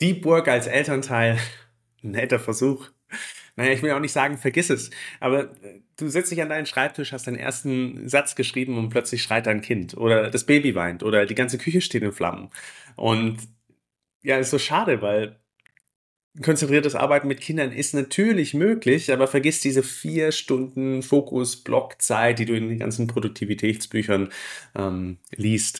Deep Work als Elternteil, netter Versuch. Naja, ich will auch nicht sagen, vergiss es. Aber du setzt dich an deinen Schreibtisch, hast deinen ersten Satz geschrieben und plötzlich schreit dein Kind. Oder das Baby weint. Oder die ganze Küche steht in Flammen. Und ja, ist so schade, weil konzentriertes Arbeiten mit Kindern ist natürlich möglich, aber vergiss diese 4 Stunden Fokus-Block-Zeit, die du in den ganzen Produktivitätsbüchern liest.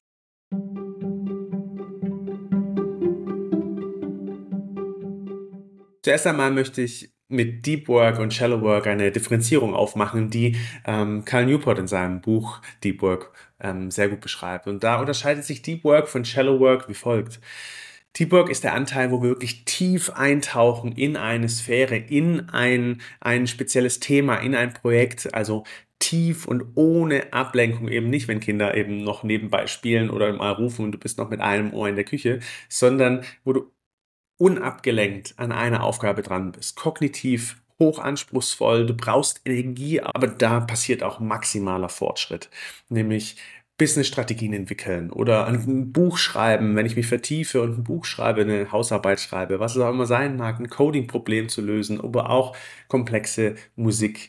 Zuerst einmal möchte ich mit Deep Work und Shallow Work eine Differenzierung aufmachen, die Cal Newport in seinem Buch Deep Work sehr gut beschreibt. Und da unterscheidet sich Deep Work von Shallow Work wie folgt. Deep Work ist der Anteil, wo wir wirklich tief eintauchen in eine Sphäre, in ein spezielles Thema, in ein Projekt, also tief und ohne Ablenkung, eben nicht, wenn Kinder eben noch nebenbei spielen oder mal rufen und du bist noch mit einem Ohr in der Küche, sondern wo du unabgelenkt an einer Aufgabe dran bist, kognitiv hochanspruchsvoll, du brauchst Energie, aber da passiert auch maximaler Fortschritt, nämlich Business-Strategien entwickeln oder ein Buch schreiben, wenn ich mich vertiefe und ein Buch schreibe, eine Hausarbeit schreibe, was es auch immer sein mag, ein Coding-Problem zu lösen, aber auch komplexe Musik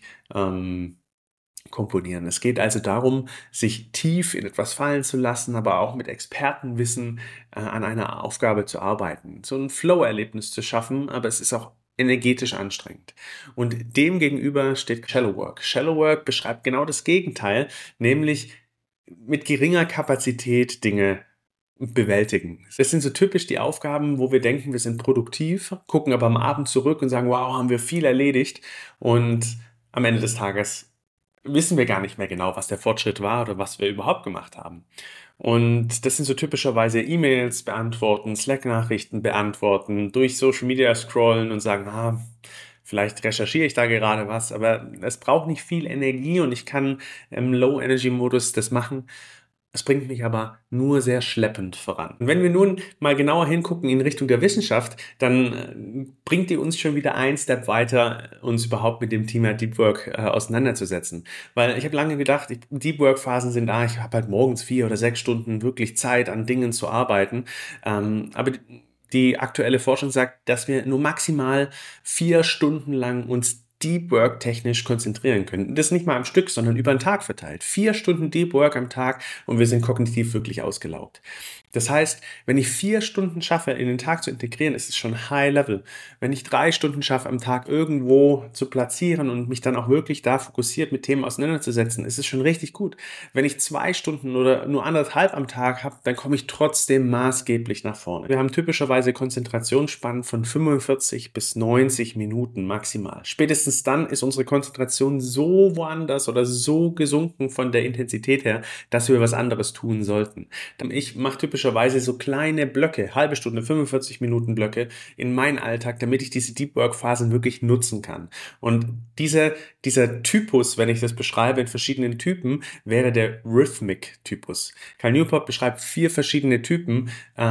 komponieren. Es geht also darum, sich tief in etwas fallen zu lassen, aber auch mit Expertenwissen an einer Aufgabe zu arbeiten, so ein Flow-Erlebnis zu schaffen, aber es ist auch energetisch anstrengend. Und dem gegenüber steht Shallow Work. Shallow Work beschreibt genau das Gegenteil, nämlich mit geringer Kapazität Dinge bewältigen. Das sind so typisch die Aufgaben, wo wir denken, wir sind produktiv, gucken aber am Abend zurück und sagen, wow, haben wir viel erledigt, und am Ende des Tages wissen wir gar nicht mehr genau, was der Fortschritt war oder was wir überhaupt gemacht haben. Und das sind so typischerweise E-Mails beantworten, Slack-Nachrichten beantworten, durch Social Media scrollen und sagen, vielleicht recherchiere ich da gerade was, aber es braucht nicht viel Energie und ich kann im Low-Energy-Modus das machen. Es bringt mich aber nur sehr schleppend voran. Und wenn wir nun mal genauer hingucken in Richtung der Wissenschaft, dann bringt die uns schon wieder ein Step weiter, uns überhaupt mit dem Thema Deep Work auseinanderzusetzen. Weil ich habe lange gedacht, Deep Work Phasen sind ich habe halt morgens 4 oder 6 Stunden wirklich Zeit, an Dingen zu arbeiten. Aber die aktuelle Forschung sagt, dass wir nur maximal 4 Stunden lang uns Deep Work technisch konzentrieren können. Das nicht mal am Stück, sondern über den Tag verteilt. 4 Stunden Deep Work am Tag und wir sind kognitiv wirklich ausgelaugt. Das heißt, wenn ich 4 Stunden schaffe, in den Tag zu integrieren, ist es schon High Level. Wenn ich 3 Stunden schaffe, am Tag irgendwo zu platzieren und mich dann auch wirklich da fokussiert mit Themen auseinanderzusetzen, ist es schon richtig gut. Wenn ich 2 Stunden oder nur anderthalb am Tag habe, dann komme ich trotzdem maßgeblich nach vorne. Wir haben typischerweise Konzentrationsspannen von 45 bis 90 Minuten maximal. Spätestens dann ist unsere Konzentration so woanders oder so gesunken von der Intensität her, dass wir was anderes tun sollten. Ich mache typischerweise so kleine Blöcke, halbe Stunde, 45 Minuten Blöcke in meinen Alltag, damit ich diese Deep Work Phasen wirklich nutzen kann. Und dieser Typus, wenn ich das beschreibe in verschiedenen Typen, wäre der Rhythmic-Typus. Cal Newport beschreibt 4 verschiedene Typen,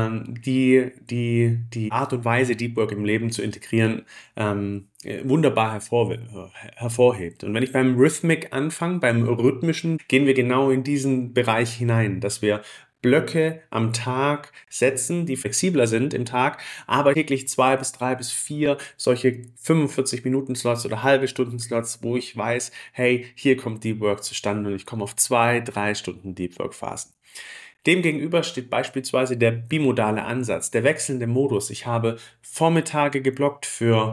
die Art und Weise, Deep Work im Leben zu integrieren, wunderbar hervorhebt. Und wenn ich beim Rhythmic anfange, beim Rhythmischen, gehen wir genau in diesen Bereich hinein, dass wir Blöcke am Tag setzen, die flexibler sind im Tag, aber täglich 2 bis 3 bis 4 solche 45-Minuten-Slots oder halbe Stunden-Slots, wo ich weiß, hey, hier kommt Deep Work zustande und ich komme auf 2, 3 Stunden Deep Work-Phasen. Demgegenüber steht beispielsweise der bimodale Ansatz, der wechselnde Modus. Ich habe Vormittage geblockt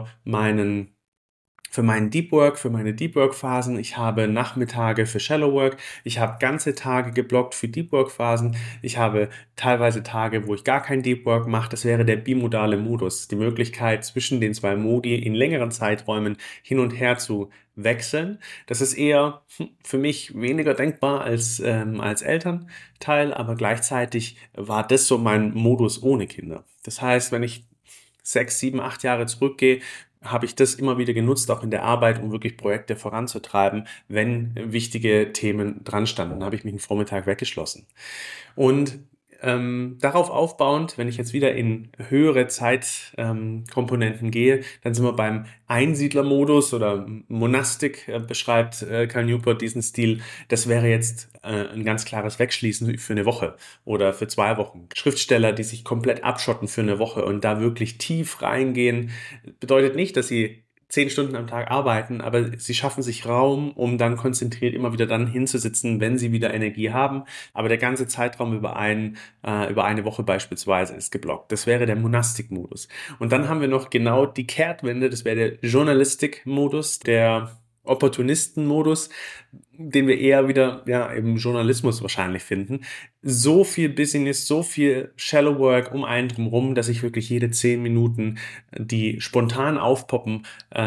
für meinen Deep Work, für meine Deep Work Phasen. Ich habe Nachmittage für Shallow Work. Ich habe ganze Tage geblockt für Deep Work Phasen. Ich habe teilweise Tage, wo ich gar kein Deep Work mache. Das wäre der bimodale Modus. Die Möglichkeit, zwischen den 2 Modi in längeren Zeiträumen hin und her zu wechseln. Das ist eher für mich weniger denkbar als Elternteil, aber gleichzeitig war das so mein Modus ohne Kinder. Das heißt, wenn ich 6, 7, 8 Jahre zurückgehe, habe ich das immer wieder genutzt, auch in der Arbeit, um wirklich Projekte voranzutreiben, wenn wichtige Themen dran standen. Dann habe ich mich einen Vormittag weggeschlossen. Und Darauf aufbauend, wenn ich jetzt wieder in höhere Zeitkomponenten gehe, dann sind wir beim Einsiedlermodus oder Monastik, beschreibt Cal Newport diesen Stil. Das wäre jetzt ein ganz klares Wegschließen für eine Woche oder für 2 Wochen. Schriftsteller, die sich komplett abschotten für eine Woche und da wirklich tief reingehen, bedeutet nicht, dass sie 10 Stunden am Tag arbeiten, aber sie schaffen sich Raum, um dann konzentriert immer wieder dann hinzusitzen, wenn sie wieder Energie haben. Aber der ganze Zeitraum über eine Woche beispielsweise ist geblockt. Das wäre der Monastik-Modus. Und dann haben wir noch genau die Kehrtwende, das wäre der Journalistik-Modus, der Opportunisten-Modus, den wir eher wieder im Journalismus wahrscheinlich finden. So viel Business, so viel Shallow Work um einen drumherum, dass ich wirklich jede 10 Minuten, die spontan aufpoppen,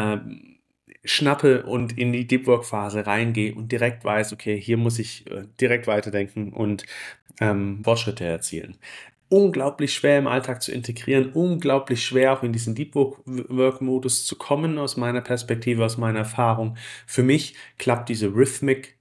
schnappe und in die Deep Work Phase reingehe und direkt weiß, okay, hier muss ich direkt weiterdenken und Fortschritte erzielen. Unglaublich schwer im Alltag zu integrieren, unglaublich schwer auch in diesen Deep Work Modus zu kommen, aus meiner Perspektive, aus meiner Erfahrung. Für mich klappt diese Rhythmic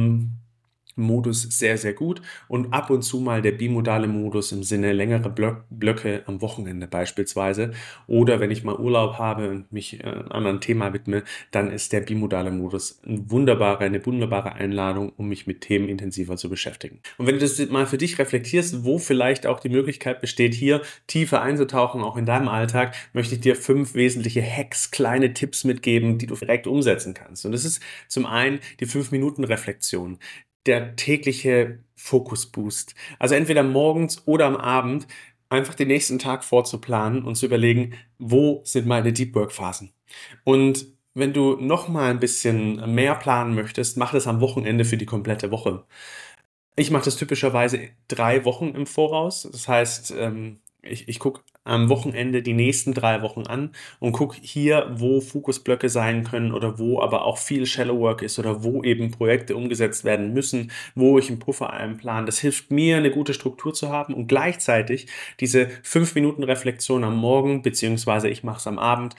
Modus sehr, sehr gut und ab und zu mal der bimodale Modus im Sinne längere Blöcke am Wochenende beispielsweise oder wenn ich mal Urlaub habe und mich einem anderen Thema widme, dann ist der bimodale Modus eine wunderbare Einladung, um mich mit Themen intensiver zu beschäftigen. Und wenn du das mal für dich reflektierst, wo vielleicht auch die Möglichkeit besteht, hier tiefer einzutauchen, auch in deinem Alltag, möchte ich dir 5 wesentliche Hacks, kleine Tipps mitgeben, die du direkt umsetzen kannst. Und das ist zum einen die 5-Minuten-Reflexion. Der tägliche Fokusboost. Also entweder morgens oder am Abend einfach den nächsten Tag vorzuplanen und zu überlegen, wo sind meine Deep Work Phasen? Und wenn du noch mal ein bisschen mehr planen möchtest, mach das am Wochenende für die komplette Woche. Ich mache das typischerweise 3 Wochen im Voraus. Das heißt, ich gucke am Wochenende die nächsten 3 Wochen an und gucke hier, wo Fokusblöcke sein können oder wo aber auch viel Shallow Work ist oder wo eben Projekte umgesetzt werden müssen, wo ich einen Puffer einplane. Das hilft mir, eine gute Struktur zu haben und gleichzeitig diese 5 Minuten Reflexion am Morgen, beziehungsweise ich mache es am Abend,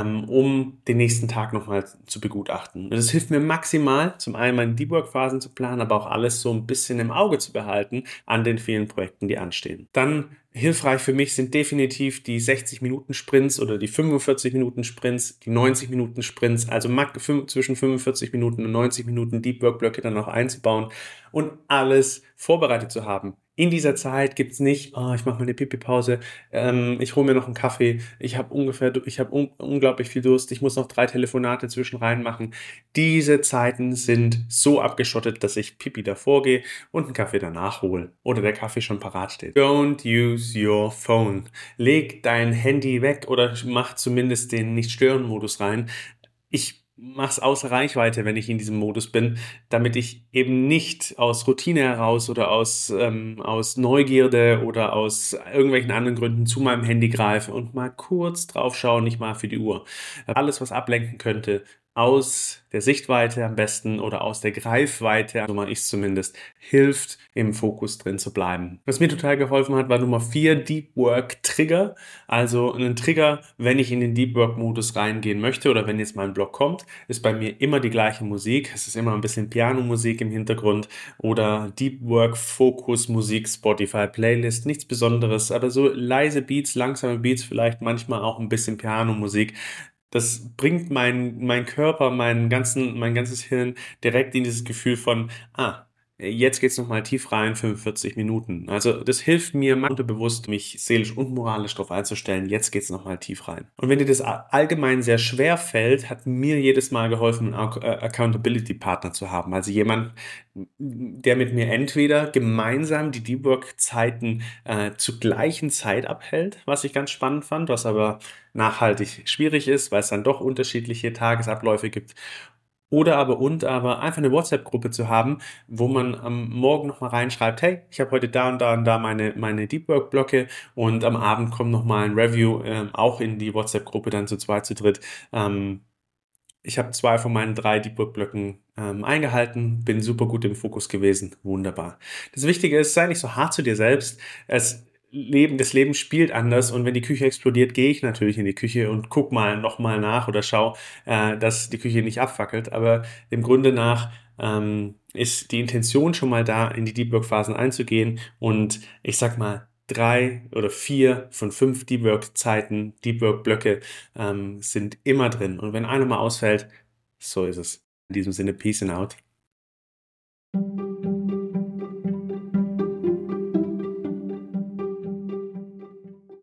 um den nächsten Tag nochmal zu begutachten. Und das hilft mir maximal, zum einen meine Deep Work Phasen zu planen, aber auch alles so ein bisschen im Auge zu behalten an den vielen Projekten, die anstehen. Dann hilfreich für mich sind definitiv die 60-Minuten-Sprints oder die 45-Minuten-Sprints, die 90-Minuten-Sprints, also zwischen 45 Minuten und 90 Minuten Deep Work-Blöcke dann noch einzubauen und alles vorbereitet zu haben. In dieser Zeit gibt's nicht, ich mache mal eine Pipi-Pause, ich hole mir noch einen Kaffee, ich habe unglaublich viel Durst, ich muss noch 3 Telefonate zwischen rein machen. Diese Zeiten sind so abgeschottet, dass ich Pipi davor gehe und einen Kaffee danach hole oder der Kaffee schon parat steht. Don't use your phone. Leg dein Handy weg oder mach zumindest den Nicht-Stören-Modus rein. Ich mach's außer Reichweite, wenn ich in diesem Modus bin, damit ich eben nicht aus Routine heraus oder aus Neugierde oder aus irgendwelchen anderen Gründen zu meinem Handy greife und mal kurz drauf schaue, nicht mal für die Uhr. Alles, was ablenken könnte, aus der Sichtweite am besten oder aus der Greifweite, so mache ich es zumindest, hilft, im Fokus drin zu bleiben. Was mir total geholfen hat, war Nummer 4, Deep Work Trigger. Also ein Trigger, wenn ich in den Deep Work Modus reingehen möchte oder wenn jetzt mein Blog kommt, ist bei mir immer die gleiche Musik. Es ist immer ein bisschen Pianomusik im Hintergrund oder Deep Work Fokus Musik, Spotify Playlist, nichts Besonderes, aber so leise Beats, langsame Beats, vielleicht manchmal auch ein bisschen Pianomusik. Das bringt mein Körper, mein ganzes Hirn direkt in dieses Gefühl von, jetzt geht's nochmal tief rein, 45 Minuten. Also das hilft mir unterbewusst, mich seelisch und moralisch darauf einzustellen, jetzt geht's nochmal tief rein. Und wenn dir das allgemein sehr schwer fällt, hat mir jedes Mal geholfen, einen Accountability-Partner zu haben. Also jemand, der mit mir entweder gemeinsam die Deep Work-Zeiten zur gleichen Zeit abhält, was ich ganz spannend fand, was aber nachhaltig schwierig ist, weil es dann doch unterschiedliche Tagesabläufe gibt. Oder aber einfach eine WhatsApp-Gruppe zu haben, wo man am Morgen nochmal reinschreibt, hey, ich habe heute da und da und da meine Deep Work-Blöcke und am Abend kommt nochmal ein Review, auch in die WhatsApp-Gruppe dann zu zweit, zu dritt. Ich habe 2 von meinen 3 Deep Work-Blöcken eingehalten, bin super gut im Fokus gewesen, wunderbar. Das Wichtige ist, sei nicht so hart zu dir selbst. Das Leben spielt anders und wenn die Küche explodiert, gehe ich natürlich in die Küche und guck mal nochmal nach oder schau, dass die Küche nicht abfackelt. Aber im Grunde nach ist die Intention schon mal da, in die Deep Work Phasen einzugehen und ich sag mal, 3 oder 4 von 5 Deep Work Zeiten, Deep Work Blöcke sind immer drin. Und wenn einer mal ausfällt, so ist es. In diesem Sinne, Peace and out.